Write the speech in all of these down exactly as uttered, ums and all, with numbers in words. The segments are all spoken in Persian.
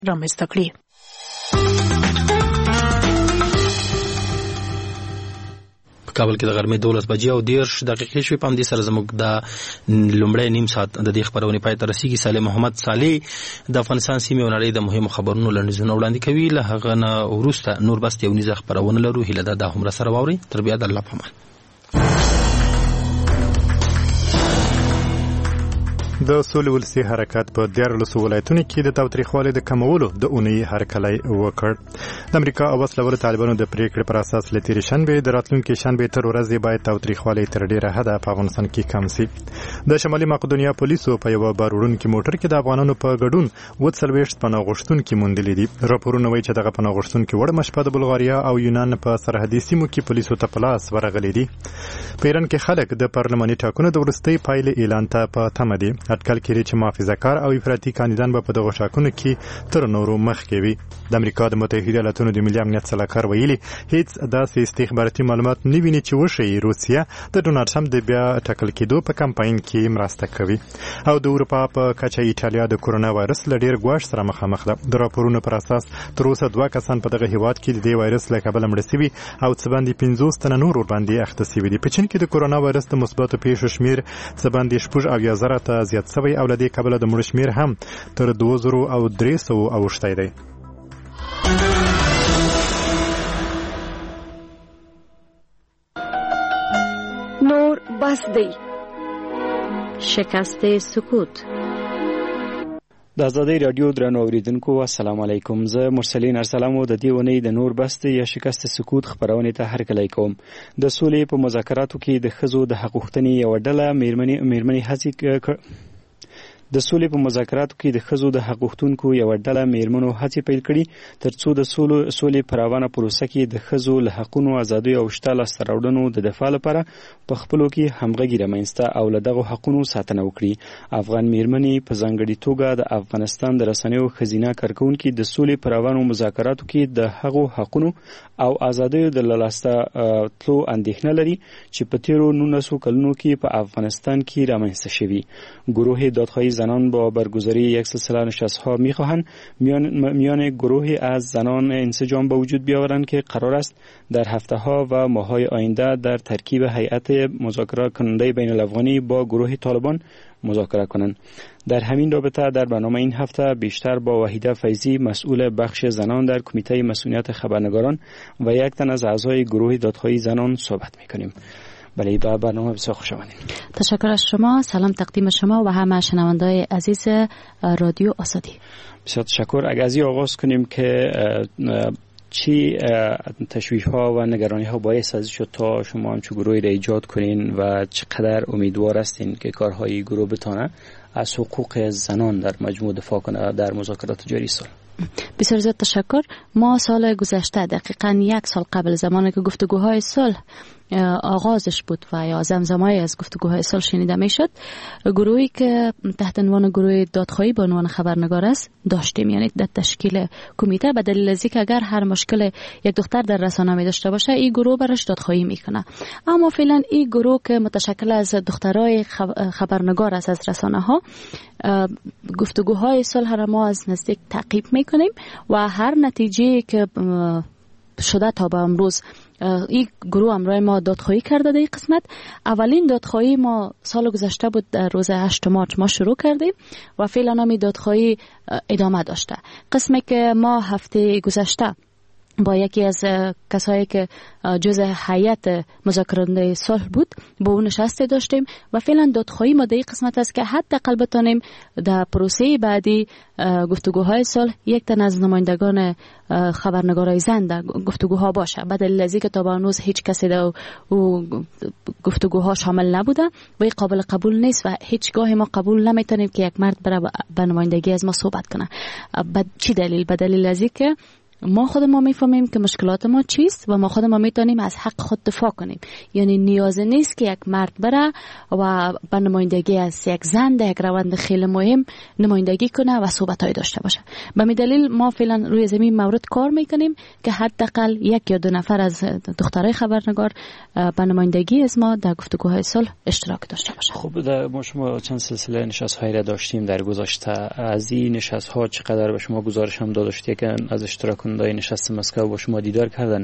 رامنځته کړي. کابل کې د غرمې دولس بجې او دیرش دقیقې شوې. په همدې سره زموږ د لومړی نیم ساعت د دې خبرونې پای ته رسیږي. صالح محمد صالح د افغانستان سیمې او نړۍ د مهمو خبرونو لنډیزونه وړاندې کوي. له هغه نه وروسته نور بس یو نیزه خبرونه لرو. هیله ده دا هم راسره واورئ. تر بیا د الله په امان. د سولې ولسي حرکت په دیارلسو ولایتونو کې د تاوتریخوالي د کمولو د اونۍ هرکلی وکړ. د امریکا او وسلوالو طالبانو د پریکړې پر اساس له تېرې شنبې د راتلونکي شنبې تر ورځې باید تاوتریخوالي تر ډېره حده په افغانستان کې کم شي. د شمالي مقدونیا پولیسو په یوه بار وړونکي موټر کې د افغانانو په ګډون اووه څلوېښت پناه غوښتونکي موندلي دي. راپورونه وایي چې دغه پناه غوښتونکي وړمه شپه د بلغاریا او یونان په سرحدي سیمو کې پولیسو ته په لاس ورغلي دي. په ایران کې خلک د پارلماني ټاکنو د وروستۍ پایلې اعلان ته په تمه دي. اټکل کېږي چې محافظه‌کار او افراطي کاندیدان به په دغو ټاکنو کې تر نورو مخکې وي. د امریکا د متحده ایالاتونو د ملي امنیت سلاکار ویلي هیڅ داسې استخباراتي معلومات نه ویني چې وښیي روسیه د ډونالډ ټرمپ د بیا ټاکل کېدو په کمپاین کې مرسته کوي. او د اروپا په کچه ایټالیا د کورونا وایرس له ډېر ګواښ سره مخامخ ده. د راپورونو پر اساس تر اوسه دوه کسان په دغه هیواد کې د دې وایرس له کبله مړه شوي او څه باندې پنځوس تنه نور ورباندې اخته شوي دي. په چین کې د کورونا وایرس د مثبتو پیښو شمېر څه باندې شپږ اویا زره ته زیات شوی او له دې کبله د مړو شمېر هم تر دوه زره او درې سوه اوښتی دی. نور بس دی. شکست سکوت. د ازادۍ رادیو درنو اوریدونکو السلام علیکم. زه مرسلین ارسلام د دې ونې د نور بست یا شکست سکوت خبرونه ته هرکلی کوم. د سولې په مذاکراتو کې د ښځو د حقوق غوښتنې یو ډله میرمنې میرمنې هڅې د سولې په مذاکراتو کې د ښځو د حق غوښتونکو یوه ډله میرمنو هڅې پیل کړي تر څو د سولې په روانه پروسه کې د ښځو له حقونو، ازادیو او شته لاسته راوړنو د دفاع لپاره په خپلو کې همغږي رامنځته او له دغو حقونو ساتنه وکړي. افغان میرمنې په ځانګړې توګه د افغانستان د رسنیو ښځینه کارکوونکي د سولې په روانو مذاکراتو کې د هغو حقونو او ازادیو د لاسته تلو اندېښنه لري چې په تیرو نولسو کلونو کې په افغانستان کې رامنځته شوي. گروه دادخواهی زنان با برگزاری یک سلسله نشست‌ها می‌خواهند میان میان گروهی از زنان انسجام به وجود بیاورند که قرار است در هفته‌ها و ماه‌های آینده در ترکیب هیئت مذاکره کننده بین الافغانی با گروه طالبان مذاکره کنند. در همین رابطه در برنامه این هفته بیشتر با وحیده فیضی مسئول بخش زنان در کمیته مسئولیت خبرنگاران و یک تن از اعضای گروه دادخواهی زنان صحبت می‌کنیم. بله با برنامه بسیار خوش آمدید. تشکر از شما. سلام تقدیم شما و همه شنونده‌های عزیز رادیو آزادی. بسیار تشکر. اگر از این آغاز کنیم که چی تشویش ها و نگرانی ها باعث از شد تا شما همچون گروهی را ایجاد کنین و چقدر امیدوار هستین که کارهای گروه بتانه از حقوق زنان در مجموع دفاع کنه در مذاکرات جاری سال؟ بسیار زیاد تشکر. ما سال گذشته دقیقاً یک سال قبل زمانی که گفتگوهای صلح آغازش بود و یا زمزمه‌ای از گفتگوهای صلح شنیده میشد، گروهی که تحت عنوان گروه دادخواهی به عنوان خبرنگار است داشتیم، یعنی در تشکیل کمیته به دلیل از اینکه اگر هر مشکل یک دختر در رسانه می داشته باشه این گروه براش دادخواهی میکنه. اما فعلا این گروه که متشکل از دخترای خبرنگار است از رسانه ها، گفتگوهای صلح را ما از نزدیک تعقیب میکنیم و هر نتیجه که شده تا به امروز این گروه امروز ما دادخواهی کرده در این قسمت. اولین دادخواهی ما سال گذشته بود، در روز هشت مارس ما شروع کردیم و فعلا هم دادخواهی ادامه داشته. قسمی که ما هفته گذشته با یکی از کسایی که جزء هیئت مذاکرات صلح بود با اون نشسته داشتیم و فعلا دادخواهی ما در این قسمت است که حداقل بتونیم در پروسه بعدی گفتگوهای صلح یک تن از نمایندگان خبرنگارای زن در گفتگوها باشه. به دلیل از اینکه تا به امروز هیچ کسی در گفتگوها شامل نبوده و این قابل قبول نیست و هیچگاه ما قبول نمیتونیم که یک مرد بره به نمایندگی از ما صحبت کنه. به چی دلیل؟ به دلیل از اینکه ما خود ما میفهمیم که مشکلات ما چیست و ما خود ما میتونیم از حق خود دفاع کنیم. یعنی نیاز نیست که یک مرد بره و به نمایندگی از یک زن در یک روند خیلی مهم نمایندگی کنه و صحبت‌های داشته باشه. به می دلیل ما فعلا روی زمین مورد کار میکنیم که حداقل یک یا دو نفر از دخترای خبرنگار به نمایندگی از ما در گفتگوهای صلح اشتراک داشته باشه. خب در ما شما چند سلسله نشست‌هایی را داشتیم در گذشته. از این نشست‌ها چقدر به شما گزارش هم دادید که از اشتراک کنندگان نشست مسکو با شما دیدار کردن؟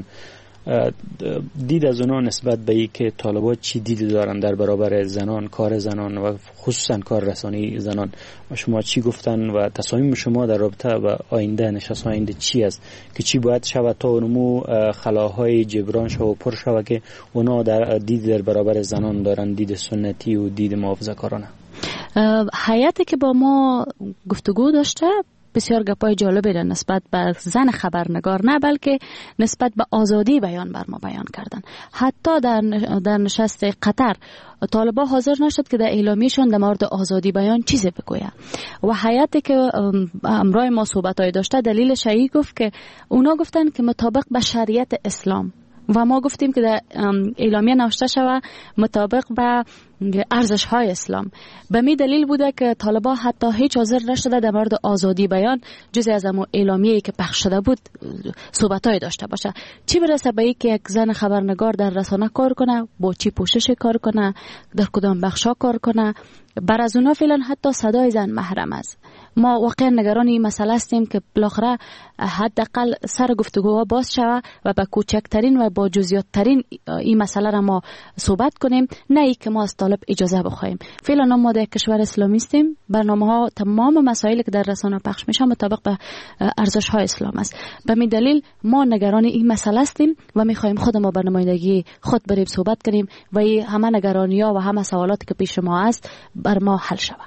دید از اونا نسبت به این که طالبان چی دید دارن در برابر زنان، کار زنان و خصوصا کار رسانی زنان و شما چی گفتن و تصامیم شما در رابطه و آینده نشست آینده چی است که چی باید شود تا اونمو خلاهای جبران شو و پر شود که اونا در دید در برابر زنان دارن، دید سنتی و دید محافظه‌کارانه؟ هیئتی که با ما گفتگو داشته بسیار گپای جالبی را نسبت به زن خبرنگار نه بلکه نسبت به آزادی بیان بر ما بیان کردن. حتی در در نشست قطر طالبان حاضر نشد که در اعلامیه‌شان در مورد آزادی بیان چیزی بگوید و هیئتی که امرای ما صحبت‌های داشته دلیلش ای گفت که اونا گفتن که مطابق به شریعت اسلام و ما گفتیم که در اعلامیه نوشته شود مطابق به ارزش های اسلام. به می دلیل بوده که طالبان حتی هیچ حاضر نشده در مورد آزادی بیان جز از اون اعلامیه‌ای که پخش شده بود صحبت‌های داشته باشه. چی برسه به اینکه یک زن خبرنگار در رسانه کار کنه، با چی پوشش کار کنه، در کدام بخشا کار کنه. بر از اونا فعلا حتی صدای زن محرم است. ما واقعا نگران این مسئله هستیم که بالاخره حداقل سر گفتگوها باز شود و با کوچکترین و با جزئیات‌ترین این مسئله را ما صحبت کنیم، نه ای که ما از طالب اجازه بخوایم. فعلا ما در کشور اسلامی هستیم، برنامه‌ها تمام مسائلی که در رسانه پخش میشه مطابق به ارزش‌های اسلام است. به می دلیل ما نگران این مسئله هستیم و می‌خوایم خود ما به نمایندگی خود بریم صحبت کنیم و این همه نگرانی‌ها و همه سوالاتی که پیش ما است بر ما حل شود.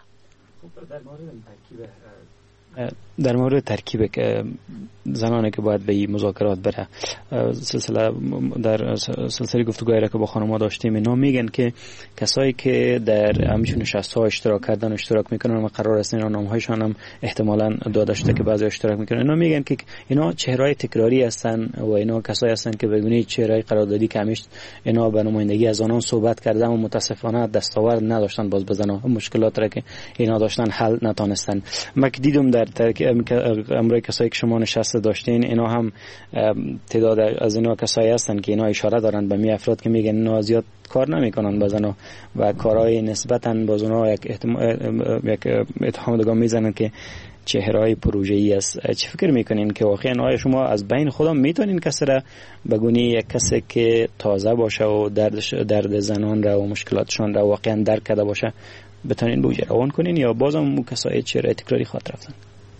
در مورد ترکیب که زنانی که باید به این مذاکرات بره، سلسله در سلسله گفتگوهایی که با خانم‌ها داشتیم اینا میگن که کسایی که در همین نشست‌ها اشتراک کردن اشتراک میکنن و قرار است اینا نام‌هایشان هم احتمالاً داده شده که بعضی اشتراک میکنن، اینا میگن که اینا چهره‌های تکراری هستن و اینا کسایی هستن که بگونی چهره‌های قراردادی که همیشه اینا به نمایندگی از آنان صحبت کردن و متاسفانه دستاورد نداشتن باز بزنن مشکلات را که اینا داشتن حل نتونستن. ما دیدم در امروز کسایی که شما نشسته داشتین اینا هم تعداد از اینا کسایی هستن که اینا اشاره دارن به می افراد که میگن اینا زیاد کار نمیکنن بزنو و کارهای نسبتاً باز اونا یک یک اتهام دیگه میزنن که چهره‌های پروژه‌ای است. چه فکر میکنین که واقعا آیا شما از بین خودم میتونین کسی را بگونی یک کسی که تازه باشه و دردش درد زنان را و مشکلاتشون را واقعا درک کرده باشه بتونین بوجه روان کنین یا بازم اون کسای چهره تکراری خاطر رفتن؟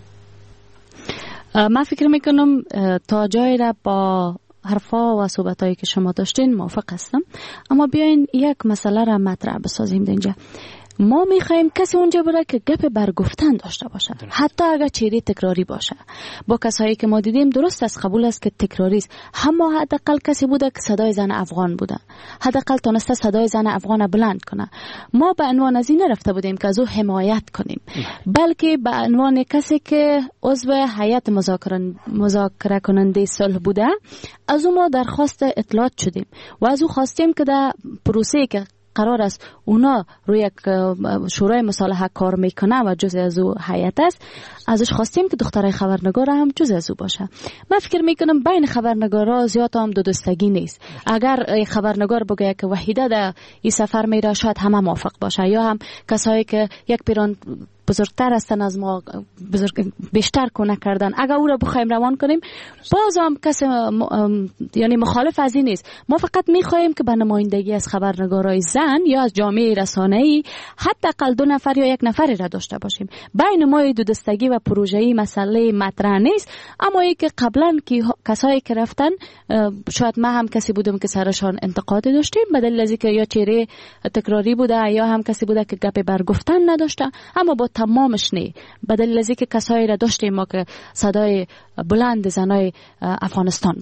من فکر میکنم تا جایی را با حرفا و صحبتایی که شما داشتین موافق هستم، اما بیاین یک مسئله را مطرح بسازیم اینجا. ما میخوایم کسی اونجا بره که گپ برگفتن داشته باشه، حتی اگر چهره تکراری باشه. با کسایی که ما دیدیم درست است، قبول است که تکراری است، اما حداقل کسی بوده که صدای زن افغان بوده، حداقل تونسته صدای زن افغان بلند کنه. ما به عنوان از این نرفته بودیم که از او حمایت کنیم، بلکه به عنوان کسی که عضو هیئت مذاکره کننده صلح بوده از او ما درخواست اطلاعات شدیم و از او خواستیم که در پروسه که قرار است اونا روی یک شورای مصالحه کار میکنه و جز از او هیئت است، ازش خواستیم که دخترای خبرنگار هم جز از او باشه. من فکر میکنم بین خبرنگارا زیاد هم دو دستگی نیست. اگر خبرنگار بگه که وحیده در این سفر میره شاید همه موافق باشه، یا هم کسایی که یک پیران بزرگتر هستن از ما بزرگ بیشتر کنه کردن اگر او را بخوایم روان کنیم باز هم کسی م... یعنی مخالف از این نیست. ما فقط میخوایم که به نمایندگی از خبرنگارای زن یا از جامعه رسانه‌ای حداقل دو نفر یا یک نفری را داشته باشیم. بین ما دو دستگی و پروژه‌ای مسئله مطرح نیست، اما ای که قبلا که کسایی که رفتن شاید ما هم کسی بودم که سرشان انتقاد داشتیم به دلیل اینکه یا چهره تکراری بوده یا هم کسی بوده که گپ برگفتن نداشته، اما با تمامش نه، به دلیل اینکه کسایی را داشتیم ما که صدای بلند زنای افغانستان بودن.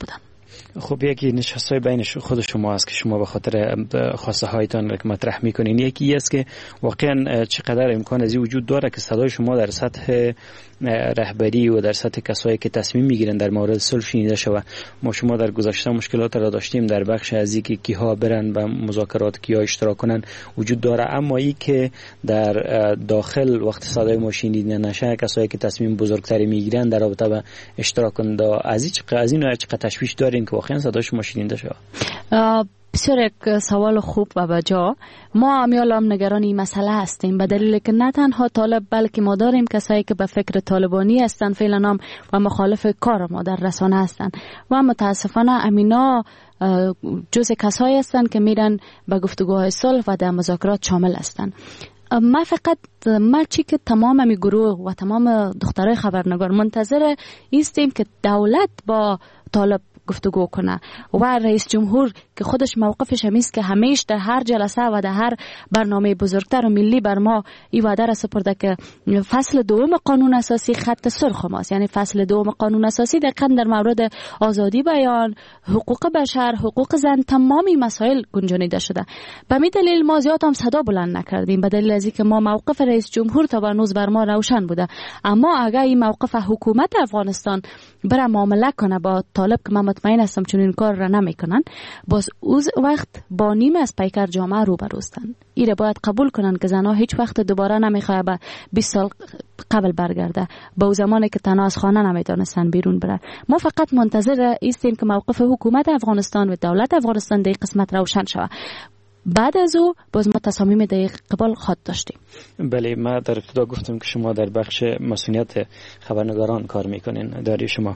خب یکی نشست‌های بین خود شما است که شما به خاطر خواسته هایتان که مطرح میکنین. یکی است که واقعا چقدر امکان از این وجود داره که صدای شما در سطح رهبری و در سطح کسایی که تصمیم میگیرن در مورد صلح شنیده شود. ما شما در گذشته مشکلات را داشتیم در بخش از اینکه کیها برن به مذاکرات، کیها اشتراک کنن وجود داره، اما این که در داخل وقت صدای ما شنیده نشه کسایی که تصمیم بزرگتری میگیرن در رابطه با اشتراک کننده از این چقدر از این چقدر تشویش دارین که واقعا صدای شما شنیده شود؟ بسیار یک سوال خوب و بجا. ما امیالام نگران این مسئله هستیم به دلیل که نه تنها طالب بلکه ما داریم کسایی که به فکر طالبانی هستند فعلا هم و مخالف کار ما در رسانه هستند و متاسفانه امینا جز کسایی هستند که میرن به گفتگوهای صلح و در مذاکرات شامل هستند. ما فقط ما چی که تمام می گروه و تمام دخترای خبرنگار منتظر ایستیم که دولت با طالب گفتگو کنه و رئیس جمهور که خودش موقفش همیست که همیشه در هر جلسه و در هر برنامه بزرگتر و ملی بر ما این وعده را سپرده که فصل دوم قانون اساسی خط سرخ ماست. یعنی فصل دوم قانون اساسی دقیقاً در مورد آزادی بیان، حقوق بشر، حقوق زن، تمامی مسائل گنجانیده شده. به می دلیل ما زیاد هم صدا بلند نکردیم به دلیل از اینکه ما موقف رئیس جمهور تا هنوز بر ما روشن بوده. اما اگر این موقف حکومت افغانستان بر معامله کنه با طالب که من مطمئن هستم چون این کار را نمیکنن، باز اوز وقت با نیم از پیکر جامعه رو بروستن. ایره باید قبول کنن که زنها هیچ وقت دوباره نمیخواه به بیست سال قبل برگرده، با او زمانی که تنها از خانه نمیتونستن بیرون برن. ما فقط منتظر ایستیم که موقف حکومت افغانستان و دولت افغانستان در قسمت روشن شود. بعد از او باز ما تصامیم در قبال خود داشتیم. بله، ما در ابتدا گفتم که شما در بخش مسئولیت خبرنگاران کار میکنین. داری شما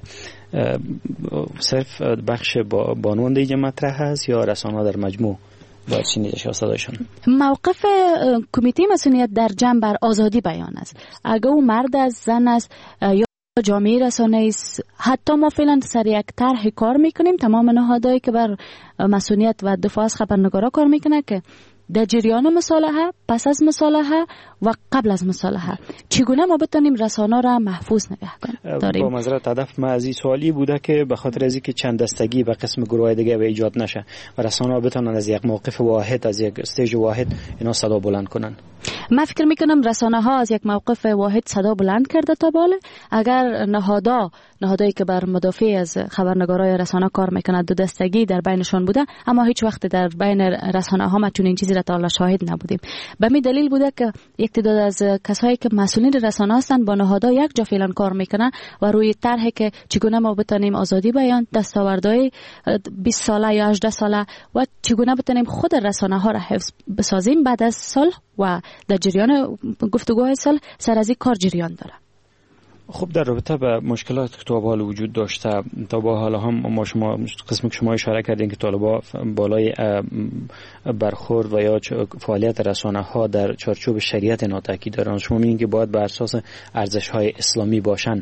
صرف بخش با بانوان دیگه مطرح هست یا رسانه در مجموع باید شنیده شود صدایشان؟ موقف کمیته مسئولیت در جمع بر آزادی بیان است. اگر او مرد است، زن است یا جامعه رسانه است، حتی ما فعلا سر یک طرح کار میکنیم تمام نهادهایی که بر مسئولیت و دفاع از خبرنگارا کار میکنه که در جریان مصالحه، پس از مصالحه و قبل از مصالحه چگونه ما بتونیم رسانه را محفوظ نگه کنیم. با معذرت هدف ما از این سوالی بوده که به خاطر از اینکه چند دستگی به قسم گروه دیگه به ایجاد نشه و رسانه بتونن از یک موقف واحد، از یک استیج واحد اینا صدا بلند کنن. من فکر میکنم رسانه ها از یک موقف واحد صدا بلند کرده تا بالا. اگر نهادا نهادایی که بر مدافع از خبرنگارای رسانه کار میکنند دو دستگی در بینشون بوده، اما هیچ وقت در بین رسانه ها ما چون این چیزی را تا حالا شاهد نبودیم. به می دلیل بوده که یک تعداد از کسایی که مسئولین رسانه هستند با نهادها یک جا فعلا کار میکنن و روی طرحی که چگونه ما بتونیم آزادی بیان، دستاوردهای بیست ساله یا هجده ساله و چگونه بتونیم خود رسانه ها را حفظ بسازیم بعد از صلح و در جریان گفتگوهای صلح سر از این کار جریان داره. خب در رابطه با مشکلات که تا به حال وجود داشته، تا به حال هم ما شما قسمی که شما اشاره کردین که طالبا بالای برخورد و یا فعالیت رسانه ها در چارچوب شریعت ناتاکی دارن. شما میگین که باید بر اساس ارزش های اسلامی باشن.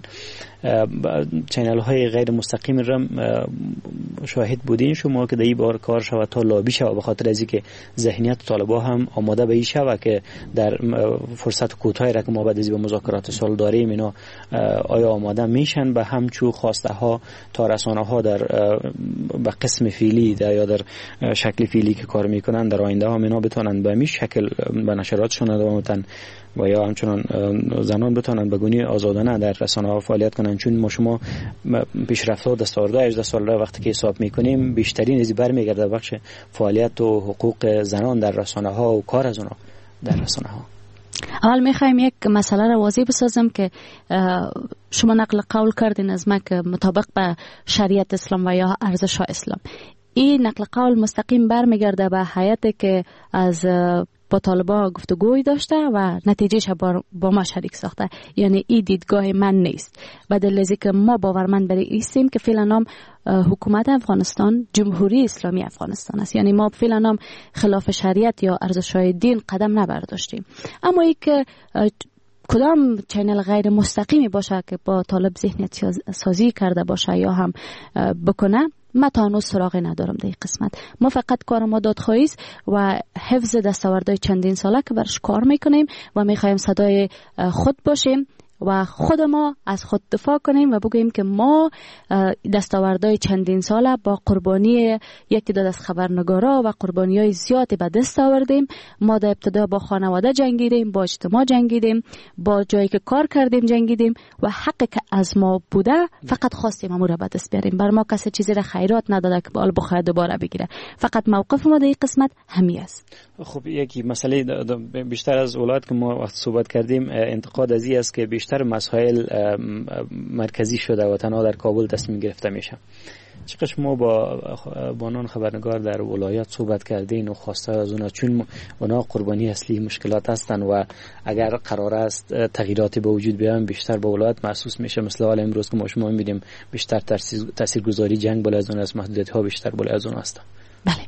چینل های غیر مستقیم رم شاهد بودین شما که در این بار کار شود تا لابی شود به خاطر از اینکه ذهنیت طالبا هم آماده به این شود که در فرصت کوتاهی را که ما بعد از به مذاکرات صلح داریم اینا آیا آماده میشن به همچو خواسته ها تا رسانه ها در به قسم فعلی یا در شکل فعلی که کار میکنن در آینده هم اینا بتونن به می شکل به نشراتشون ادامه بدن و یا همچنان زنان بتونن به گونه آزادانه در رسانه ها فعالیت کنن. چون ما شما پیشرفت‌ها دستاوردهای هجده ساله وقتی که حساب میکنیم بیشترین از برمیگرده بخش فعالیت و حقوق زنان در رسانه ها و کار از اونها در رسانه ها. اول میخوایم یک مسئله را واضح بسازم که شما نقل قول کردین از ما که مطابق به شریعت اسلام و یا ارزش ها اسلام. این نقل قول مستقیم برمیگرده به هیئتی که از با طالبا گفتگوی داشته و نتیجهش با, با ما شریک ساخته. یعنی این دیدگاه من نیست. بدل از که ما باورمند بر ایستیم که فعلا هم حکومت افغانستان جمهوری اسلامی افغانستان است. یعنی ما فعلا هم خلاف شریعت یا ارزش‌های دین قدم نبرداشتیم. اما ای که کدام چینل غیر مستقیمی باشه که با طالب ذهنیت سازی کرده باشه یا هم بکنه، ما تا هنوز سراغی ندارم در این قسمت. ما فقط کار ما دادخواهی است و حفظ دستاوردهای چندین ساله که برش کار میکنیم و میخوایم صدای خود باشیم و خود ما از خود دفاع کنیم و بگوییم که ما دستاوردهای چندین ساله با قربانی یکی دو از خبرنگارا و قربانی‌های زیادی به دست آوردیم. ما در ابتدا با خانواده جنگیدیم، با اجتماع جنگیدیم، با جایی که کار کردیم جنگیدیم و حقی که از ما بوده فقط خواستیم امور را به دست بیاریم. بر ما کسی چیزی را خیرات نداده که حالا بخواد دوباره بگیره. فقط موقف ما در این قسمت همین است. خب یکی مسئله بیشتر از ولایت که ما وقت صحبت کردیم انتقاد از این است که بیشتر مسائل مرکزی شده و تنها در کابل تصمیم گرفته میشه. چقدر شما با بانان خبرنگار در ولایت صحبت کردین و خواسته از اونا، چون اونا قربانی اصلی مشکلات هستن و اگر قرار است تغییراتی به وجود بیان بیشتر به ولایت محسوس میشه، مثل حال امروز که ما شما میبینیم بیشتر تاثیرگذاری جنگ بالا از اون است، محدودیت‌ها بیشتر بالا از اون است. بله،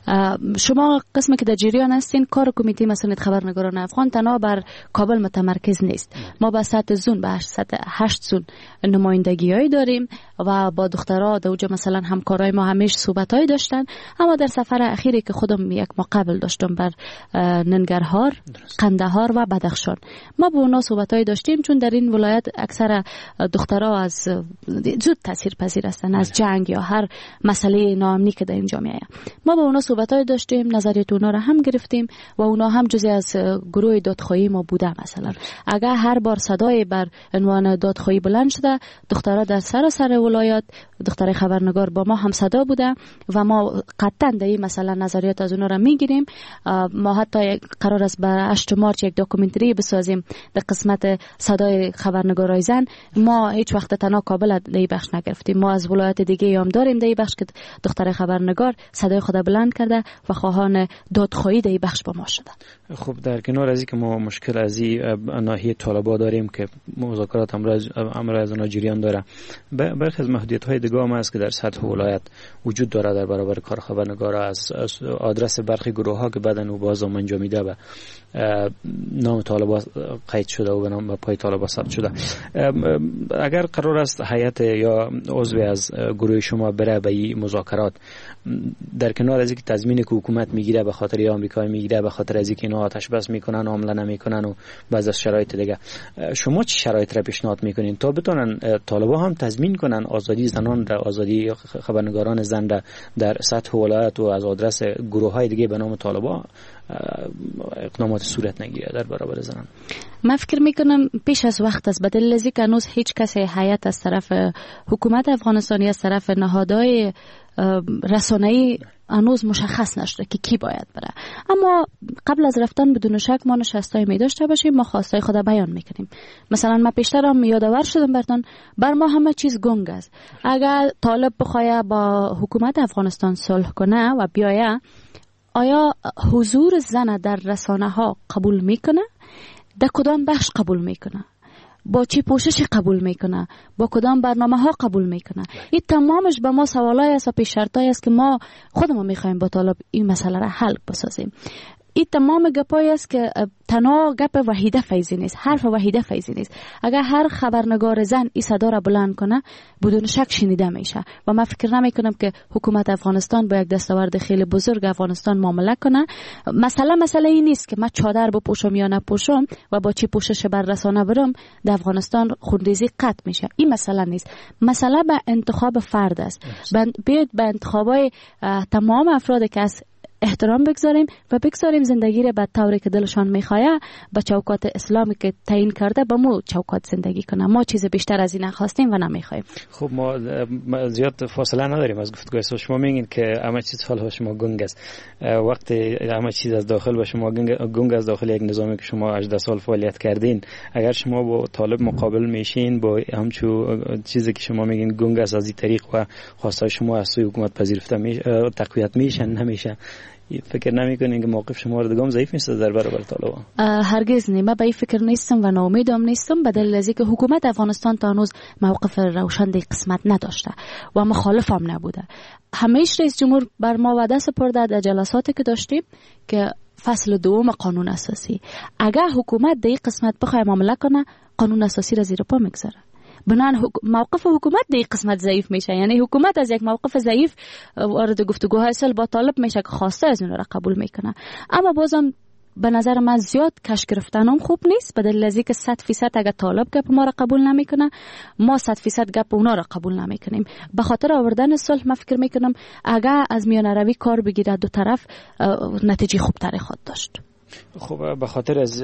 شما قسمی که در جریان هستین کار کمیته مسئولیت خبرنگاران افغان تنها بر کابل متمرکز نیست. ما به سطح زون به سطح هشت زون نمایندگی‌هایی داریم و با دخترها در اونجا مثلا همکارای ما همیشه صحبت‌هایی داشتن. اما در سفر اخیری که خودم یک مقابل داشتم بر ننگرهار، قندهار و بدخشان، ما با اونا صحبت‌هایی داشتیم، چون در این ولایت اکثر دخترها از زود تاثیر پذیر هستن از جنگ یا هر مسئله ناامنی که در این جامعه. ما با اونا صحبت‌های داشتیم، نظریات اونا را هم گرفتیم و اونا هم جزئی از گروه دادخواهی ما بوده. مثلا اگر هر بار صدای بر عنوان دادخواهی بلند شده، دخترها در سراسر ولایت، دختر خبرنگار با ما هم صدا بوده و ما قطعاً در این مثلا نظریات از اونا را میگیریم. ما حتی قرار است به هشت مارس یک داکومنتری بسازیم در قسمت صدای خبرنگارای زن. ما هیچ وقت تنها کابل در بخش نگرفتیم، ما از ولایت دیگه هم داریم در بخش که دختر خبرنگار صدای خود بلند کرده و خواهان دادخواهی در بخش با ما شده. خب در کنار از اینکه ما مشکل از این ناحیه طالبا داریم که مذاکرات امر از اونها جریان داره، برخی از محدودیت‌های دیگه هم هست که در سطح ولایت وجود داره در برابر کار خبرنگارا، از آدرس برخی گروه‌ها که بعداً او بازم انجامیده و نام طالبا قید شده و به نام پای طالبا ثبت شده. اگر قرار است هیئت یا عضو از گروه شما بره به این مذاکرات، در کنار از اینکه تضمین که حکومت میگیره به خاطر آمریکا میگیره، به خاطر از اینکه اینا آتش بس میکنن، حمله نمیکنن و بعضی از شرایط دیگه، شما چه شرایط را پیشنهاد میکنین تا بتونن طالبا هم تضمین کنن آزادی زنان را، آزادی خبرنگاران زن را در سطح ولایت و از آدرس گروه‌های دیگه به نام طالبا اقدامات صورت نگیره در برابر زنان؟ من فکر میکنم پیش از وقت است، بدل از اینکه هنوز هیچ کسی هیئت از طرف حکومت افغانستانی از طرف نهادهای رسانه‌ای هنوز مشخص نشده که کی باید بره. اما قبل از رفتن بدون شک ما نشستای می داشته باشیم، ما خواستای خود بیان میکنیم. مثلا ما پیشترم یادآور شدم برتون، بر ما همه چیز گنگ است. اگر طالب بخواد با حکومت افغانستان صلح کنه و بیایه، آیا حضور زن در رسانه ها قبول میکنه؟ در کدام بخش قبول میکنه؟ با چی پوشش قبول میکنه؟ با کدام برنامه ها قبول میکنه؟ این تمامش به ما سوالای است و پیش شرطای است که ما خودمون میخوایم با طالب این مسئله را حل بسازیم. این تمام گپایی است که تنها گپ وحیده فیضی نیست، حرف وحیده فیضی نیست. اگر هر خبرنگار زن این صدا را بلند کنه بدون شک شنیده میشه و من فکر نمی کنم که حکومت افغانستان با یک دستاورد خیلی بزرگ افغانستان معامله کنه. مسئله مسئله این نیست که من چادر بپوشم یا نپوشم و با چی پوشش بر رسانه برم در افغانستان خونریزی قطع میشه. این مسئله نیست. مسئله به انتخاب فرد است. باید به انتخابای تمام افراد که از احترام بگذاریم و بگذاریم زندگی را به طوری که دلشان میخواه با چوکات اسلامی که تعیین کرده با مو چوکات زندگی کنه. ما چیز بیشتر از این نخواستیم و نمیخوایم. خب ما زیاد فاصله نداریم از گفتگوی شما. میگین که همه چیز حال شما گنگ است، وقتی همه چیز از داخل با شما گنگ از داخل یک نظامی که شما هجده سال فعالیت کردین، اگر شما با طالب مقابل میشین با همچو چیزی که شما میگین گنگ است از این طریق و خواستای شما از سوی حکومت پذیرفته میشه، تقویت میشن نمیشه، فکر نمی‌کنین که موقف شما رو دگم ضعیف نیست در برابر طالبان؟ هرگز نه. من به این فکر نیستم و ناامیدم نیستم، به دلیل اینکه حکومت افغانستان تا هنوز موقف روشن در قسمت نداشته و مخالف هم نبوده. همیشه رئیس جمهور بر ما وعده سپرده در جلساتی که داشتیم که فصل دوم قانون اساسی، اگر حکومت در این قسمت بخواد معامله کنه قانون اساسی را زیر پا میگذاره. بنان موقف حکومت در این قسمت ضعیف میشه. یعنی حکومت از یک موقف ضعیف وارد گفتگوهای صلح با طالب میشه که خواسته از اون را قبول میکنه. اما بازم به نظر من زیاد کش گرفتنم خوب نیست، به دلیل از اینکه صد فیصد اگر طالب گپ ما را قبول نمیکنه ما صد فیصد گپ اونا را قبول نمیکنیم. به خاطر آوردن صلح من فکر میکنم اگر از میانه روی کار بگیره دو طرف نتیجه خوبتری خواهد داشت. خب به خاطر از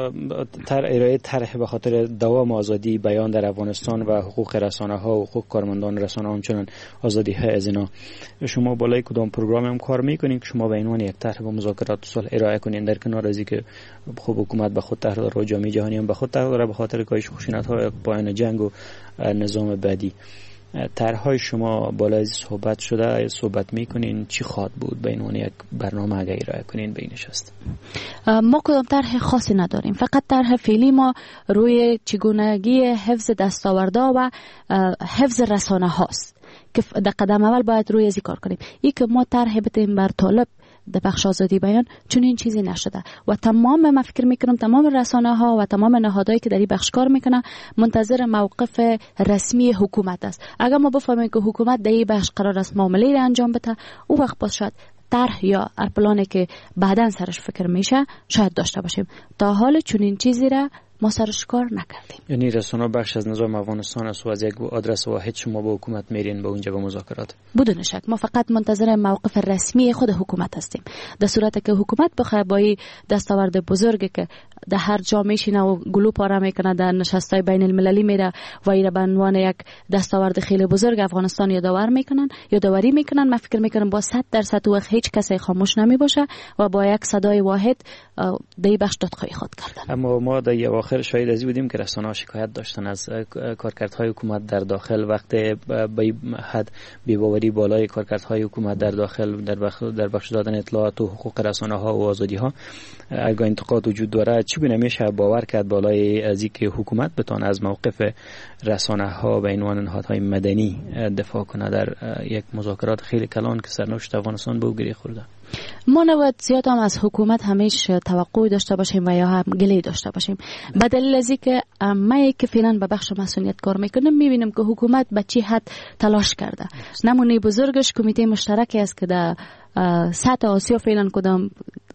تر ارائه طرح به خاطر دوام آزادی بیان در افغانستان و حقوق رسانه ها و حقوق کارمندان رسانه همچنان آزادی های از اینا، شما بالای کدام پروگرام هم کار میکنین که شما به عنوان یک طرح با مذاکرات صلح ارائه کنین، در کنار از اینکه خب حکومت به خود طرح داره و جامعه جهانی هم به خود طرح داره به خاطر کاهش خشونت های پایان جنگ و نظام بعدی، طرحهای شما بالای صحبت شده صحبت میکنین چی خواد بود به عنوان یک برنامه اگه ارائه کنین به این نشست؟ ما کدام طرح خاصی نداریم، فقط طرح فعلی ما روی چگونگی حفظ دستاوردها و حفظ رسانه هاست که در قدم اول باید روی ازی کار کنیم. این که ما طرح بتیم بر طالب در بخش آزادی بیان چون این چیزی نشده و تمام من فکر میکنم تمام رسانه ها و تمام نهادهایی که در این بخش کار میکنه منتظر موقف رسمی حکومت است. اگر ما بفهمیم که حکومت در این بخش قرار است معامله را انجام بده، او وقت باز شاید طرح یا پلانی که بعداً سرش فکر میشه شاید داشته باشیم. تا حال چون این چیزی را ما سرش کار نکردیم. یعنی رسانه بخش از نظام افغانستان است و از یک آدرس واحد شما با حکومت میرین به اونجا به مذاکرات؟ بدون شک ما فقط منتظر موقف رسمی خود حکومت هستیم. در صورتی که حکومت بخواد با این دستاورد بزرگی که در هر جا میشینه و گلو پاره میکنه در نشستای بین المللی میره و این به عنوان یک دستاورد خیلی بزرگ افغانستان یادآور میکنن یادآوری میکنن، من فکر میکنم با صد درصد و هیچ کسی خاموش نمی باشه و با یک صدای واحد در این بخش دادخواهی خود کردن. اما ما در اواخر شاهد ازی بودیم که رسانه‌ها شکایت داشتن از کارکردهای حکومت در داخل وقتی به حد بی‌باوری بالای کارکردهای حکومت در داخل در بخش در بخش دادن اطلاعات و حقوق رسانه‌ها و آزادی‌ها اگر انتقاد وجود داره چی گونه میشه باور کرد بالای از اینکه حکومت بتونه از موقف رسانه‌ها به عنوان نهادهای مدنی دفاع کنه در یک مذاکرات خیلی کلان که سرنوشت افغانستان به او گره خورده؟ ما نباید زیاد هم از حکومت همیشه توقع داشته باشیم و یا هم گله داشته باشیم. به دلیل از اینکه ما که فعلا به بخش مسئولیت کار میکنیم میبینیم که حکومت به چی حد تلاش کرده. نمونه بزرگش کمیته مشترکی است که در سطح آسیا فعلا کدام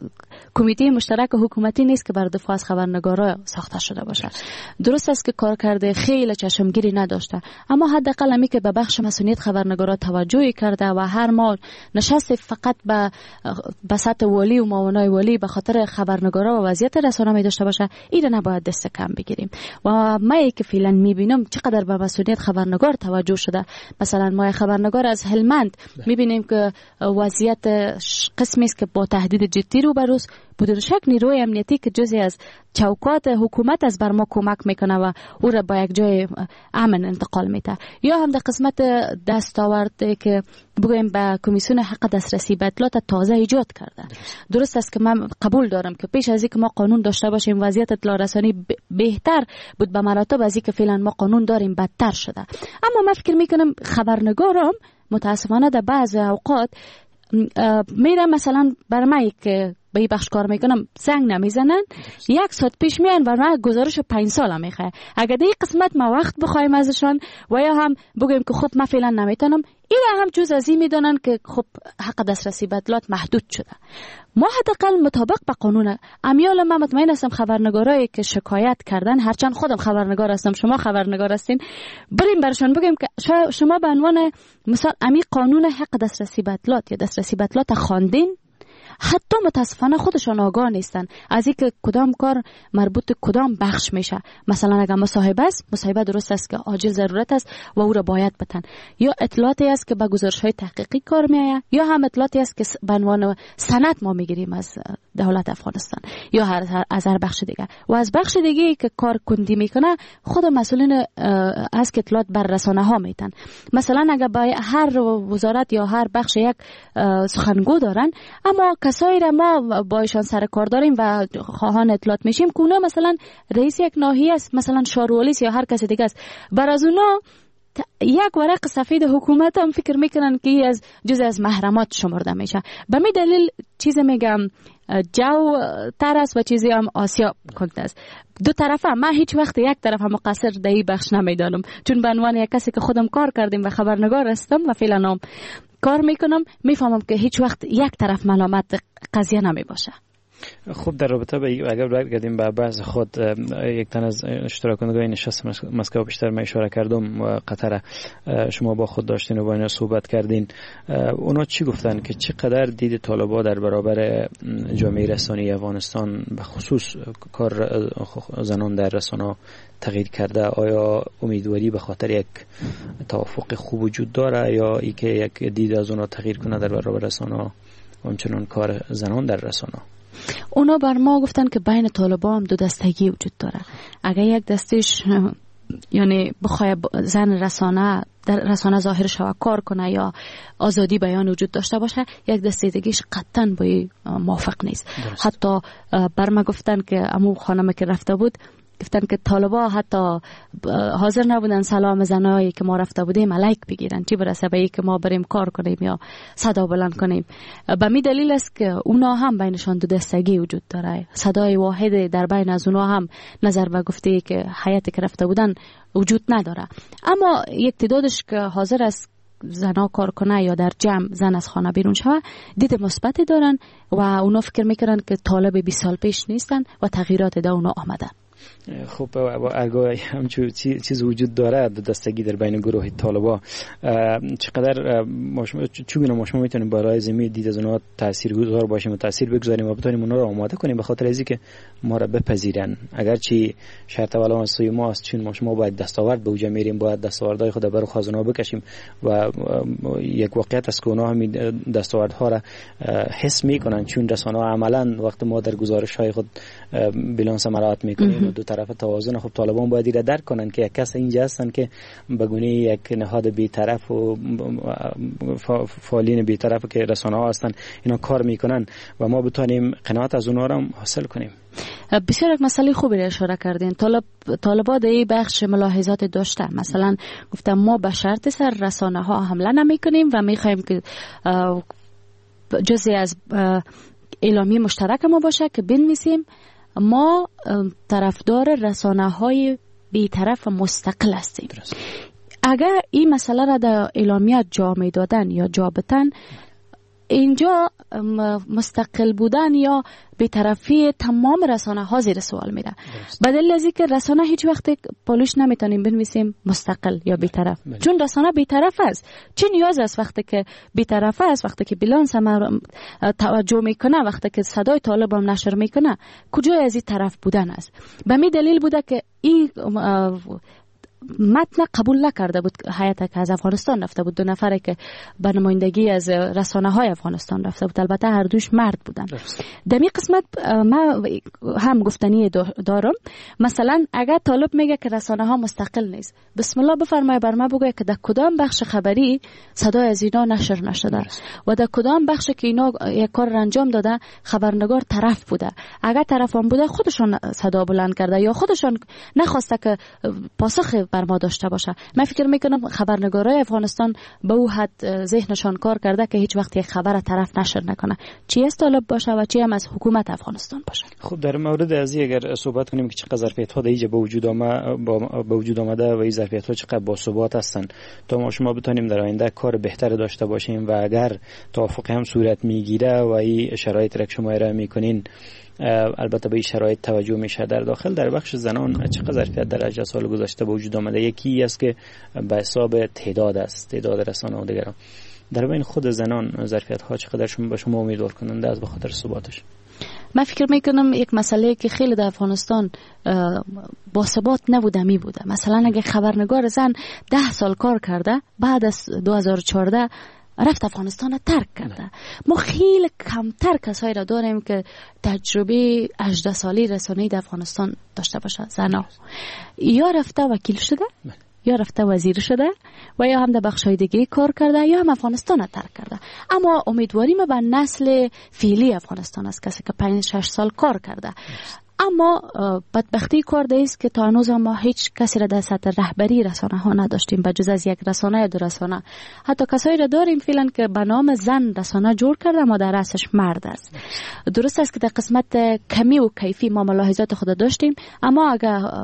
کمیته مشترک حکومتی نیست که بر دفاع از خبرنگارا ساخته شده باشه. درست است که کار کرده خیلی چشمگیری نداشته، اما حداقل همی که به بخش مسئولیت خبرنگارا توجهی کرده و هر ماه نشست فقط به به سطح والی و معاونای والی به خاطر خبرنگارا و وضعیت رسانه می داشته باشه، این نباید دست کم بگیریم. و ما که فعلا میبینم چقدر به مسئولیت خبرنگار توجه شده. مثلا ما خبرنگار از هلمند میبینیم که وضعیت قسمی است که با تهدید جدی روبروست. بدون شک نیروی امنیتی که جزئی از چوکات حکومت از بر ما کمک میکنه و او را با یک جای امن انتقال میده. یا هم در قسمت دستاورد که بگویم به کمیسیون حق دسترسی به اطلاعات تازه ایجاد کرده. درست است که من قبول دارم که پیش از اینکه ما قانون داشته باشیم وضعیت اطلاع رسانی بهتر بود، به مراتب از اینکه فعلا ما قانون داریم بدتر شده. اما من فکر میکنم خبرنگارم متاسفانه در بعض اوقات میره مثلا بر من که به این بخش کار میکنم زنگ نمیزنن، یک ساعت پیش میان و من گزارش پنج ساله میخواه. اگر در این قسمت ما وقت بخوایم ازشان و یا هم بگویم که خب من فعلا نمیتونم، این هم جز از این میدونن که خب حق دسترسی به اطلاعات محدود شده. ما حداقل مطابق به قانون امیال من مطمئن هستم خبرنگارایی که شکایت کردن، هرچند خودم خبرنگار هستم شما خبرنگار هستین، بریم برشان بگیم که شما به عنوان مثال امی قانون حق دسترسی به اطلاعات یا دسترسی به اطلاعات خواندین؟ حتی متاسفانه خودشان آگاه نیستن از اینکه کدام کار مربوط کدام بخش میشه. مثلا اگر مصاحبه است، مصاحبه درست است که عاجل ضرورت است و او را باید بدن، یا اطلاعاتی است که به گزارش های تحقیقی کار میآید، یا هم اطلاعاتی است که به عنوان سند ما میگیریم از دولت افغانستان یا هر از هر بخش دیگه. و از بخش دیگه که کار کندی میکنه خود مسئولین از که اطلاعات بر رسانه ها میتن. مثلا اگر با هر وزارت یا هر بخش یک سخنگو دارن، اما کسایی را ما با ایشان سر کار داریم و خواهان اطلاعات میشیم که اونا مثلا رئیس یک ناحیه است، مثلا شارولیس یا هر کسی دیگه است، بر از اونا یک ورق سفید حکومت هم فکر میکنن که از جز از محرمات شمرده میشه. به می دلیل چیز میگم جو تر است و چیزی هم آسیا کنده است. دو طرفه من هیچ وقت یک طرف هم مقصر در این بخش نمیدانم، چون به عنوان یک کسی که خودم کار کردیم و خبرنگار هستم و فعلا هم کار میکنم، میفهمم که هیچ وقت یک طرف ملامت قضیه نمی باشه. خب در رابطه با اگر برگردیم به بحث خود، یک تن از اشتراکندگان نشست مسکو بیشتر من اشاره کردم و قطر شما با خود داشتین و با اینا صحبت کردین، اونا چی گفتن که چقدر دید طالبان در برابر جامعه رسانه‌ای افغانستان به خصوص کار زنان در رسانه تغییر کرده؟ آیا امیدواری به خاطر یک توافق خوب وجود داره یا ای که یک دید از اونا تغییر کنه در برابر رسانه و همچنان کار زنان در رسانه؟ اونا بر ما گفتن که بین طالبان هم دو دستگی وجود داره. اگر یک دستش یعنی بخواه زن رسانه در رسانه ظاهر شوه کار کنه یا آزادی بیان وجود داشته باشه، یک دسته دیگهش قطعا با موافق نیست. درست. حتی بر ما گفتن که امو خانم که رفته بود گفتن که طالبا حتی حاضر نبودن سلام زنایی که ما رفته بودیم علیک بگیرن، چی برسه به که ما بریم کار کنیم یا صدا بلند کنیم. به می دلیل است که اونا هم بینشان دو دستگی وجود داره. صدای واحد در بین از اونا هم نظر به گفته که حیاتی که رفته بودن وجود نداره. اما یک تعدادش که حاضر است زنا کار کنه یا در جمع زن از خانه بیرون شوه دید مثبتی دارن و اونا فکر میکنن که طالب بیست سال پیش نیستن و تغییرات در اونا آمده. خب اگر همچون چیز وجود داره دستگی در بین گروه طالبا، چقدر چگونه ما شما میتونیم برای زمین دید از اونها تاثیرگذار باشیم و تاثیر بگذاریم و بتونیم اونها رو آماده کنیم به خاطر از اینکه ما را بپذیرن؟ اگرچه شرط اولا از سوی ما است، چون ما شما باید دستاورد به اوج میریم، باید دستاوردهای خود برای خازونا بکشیم و یک واقعیت است که اونها همین دستاوردها را حس میکنن، چون رسانه‌ها عملا وقت ما در گزارش‌های خود بیلانس مراعات میکنیم دو طرف توازن. خب طالبان باید را درک کنن که یک کس اینجا هستن که بگونه یک نهاد بی‌طرف و فعالین بی‌طرف که رسانه ها هستن اینا کار میکنن و ما بتونیم قناعت از اونها را حاصل کنیم. بسیار یک مسئله خوبی را اشاره کردین. طالب طالبان در این بخش ملاحظات داشته. مثلا گفتم ما به شرط سر رسانه ها حمله نمی کنیم و میخوایم که جزئی از اعلامیه مشترک ما باشه که بنویسیم ما طرفدار رسانه های بی‌طرف و مستقل هستیم. اگر این مسئله را در اعلامیه جا می دادن یا جا بتن، اینجا مستقل بودن یا بی‌طرفی تمام رسانه ها زیر سوال میره. بدل از اینکه رسانه هیچ وقت پالوش نمیتونیم بنویسیم مستقل یا بی‌طرف، چون رسانه بی‌طرف است. چه نیاز است وقتی که بی‌طرف است، وقتی که بیلانس هم توجه میکنه، وقتی که صدای طالب هم نشر میکنه، کجای از این طرف بودن است؟ به می دلیل بوده که این متن قبول نکرده بود هیئتی که از افغانستان رفته بود، دو نفره که به نمایندگی از رسانه های افغانستان رفته بود، البته هر دوش مرد بودن. در این قسمت ما هم گفتنی دارم. مثلا اگر طالب میگه که رسانه ها مستقل نیست، بسم الله بفرمایید بر ما بگوید که در کدام بخش خبری صدای از اینا نشر نشده و در کدام بخش که اینا یک کار انجام داده خبرنگار طرف بوده. اگر طرفان بوده خودشون صدا بلند کرده یا خودشون نخواسته که پاسخ بر ما داشته باشه. من فکر میکنم خبرنگارای افغانستان به او حد ذهنشان کار کرده که هیچ وقت یک خبر طرف نشر نکنه، چی از طالب باشه و چی هم از حکومت افغانستان باشه. خب در مورد از این اگر صحبت کنیم که چقدر ظرفیت‌ها در اینجا به وجود آمده به وجود آمده و این ظرفیت‌ها چقدر باثبات هستن تا ما شما بتونیم در آینده کار بهتر داشته باشیم و اگر توافق هم صورت میگیره و این شرایط را که شما ارائه میکنین البته به این شرایط توجه میشه در داخل در بخش زنان چقدر ظرفیت در اجازه سال گذشته به وجود آمده؟ یکی است که به حساب تعداد است، تعداد رسانه و دیگران. در بین خود زنان ظرفیت ها چقدر شما به شما امیدوار کننده است به خاطر ثباتش؟ من فکر میکنم یک مسئله که خیلی در افغانستان با ثبات نبوده می بوده. مثلا اگه خبرنگار زن ده سال کار کرده بعد از دو هزار و چهارده رفت افغانستان را ترک کرده. ما خیلی کمتر کسایی را داریم که تجربه هجده سالی رسانه‌ای در افغانستان داشته باشه. زنا یا رفته وکیل شده یا رفته وزیر شده و یا هم در بخش‌های دیگه کار کرده یا هم افغانستان را ترک کرده. اما امیدواری ما به نسل فعلی افغانستان است، کسی که پنج شش سال کار کرده. اما بدبختی کار است که تا هنوز ما هیچ کسی را در سطح رهبری رسانه ها نداشتیم به جز از یک رسانه یا دو رسانه. حتی کسایی را داریم فعلا که به نام زن رسانه جور کرده اما در اصلش مرد است. درست است که در قسمت کمی و کیفی ما ملاحظات خود داشتیم، اما اگر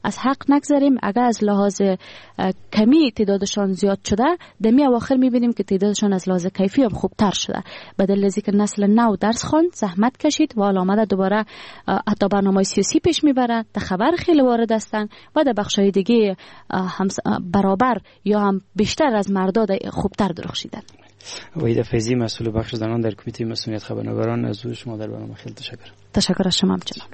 از حق نگذریم. اگر از لحاظ کمی تعدادشان زیاد شده، دمی اواخر میبینیم که تعدادشان از لحاظ کیفی هم خوبتر شده. بدل از اینکه نسل نو درس خواند، زحمت کشید و حالا آمده دوباره حتی برنامه سیاسی پیش میبره، در خبر خیلی وارد هستن و در بخشای دیگه هم برابر یا هم بیشتر از مردا خوبتر درخشیدن. وحید فیضی، مسئول بخش زنان در کمیته مسئولیت خبرنگاران، از حضور شما در برنامه خیلی تشکر. تشکر از شما جناب.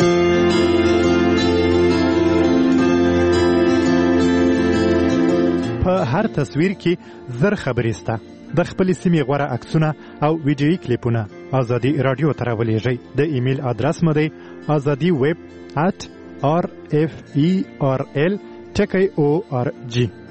په هر تصویر کې زر خبرې سته. د خپل سیمې غوړه عکسونه او ویډیویي کلیپونه ازادي رادیو ته راولېږئ. د ایمیل ادرس مو دی ازادي ویب at r f e r l ټکی او ار جی.